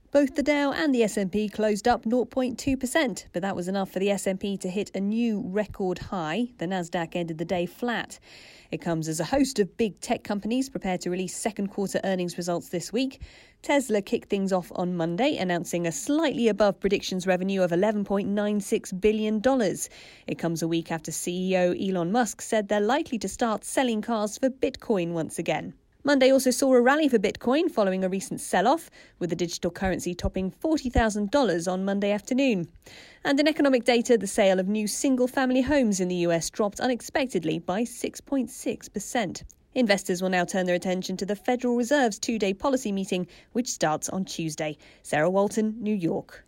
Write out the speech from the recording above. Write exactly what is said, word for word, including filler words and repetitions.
Both the Dow and the S and P closed up zero point two percent, but that was enough for the S and P to hit a new record high. The Nasdaq ended the day flat. It comes as a host of big tech companies prepare to release second quarter earnings results this week. Tesla kicked things off on Monday, announcing a slightly above predictions revenue of eleven point nine six billion dollars. It comes a week after C E O Elon Musk said they're likely to start selling cars for Bitcoin once again. Monday also saw a rally for Bitcoin following a recent sell-off, with the digital currency topping forty thousand dollars on Monday afternoon. And in economic data, the sale of new single-family homes in the U S dropped unexpectedly by six point six percent. Investors will now turn their attention to the Federal Reserve's two-day policy meeting, which starts on Tuesday. Sarah Walton, New York.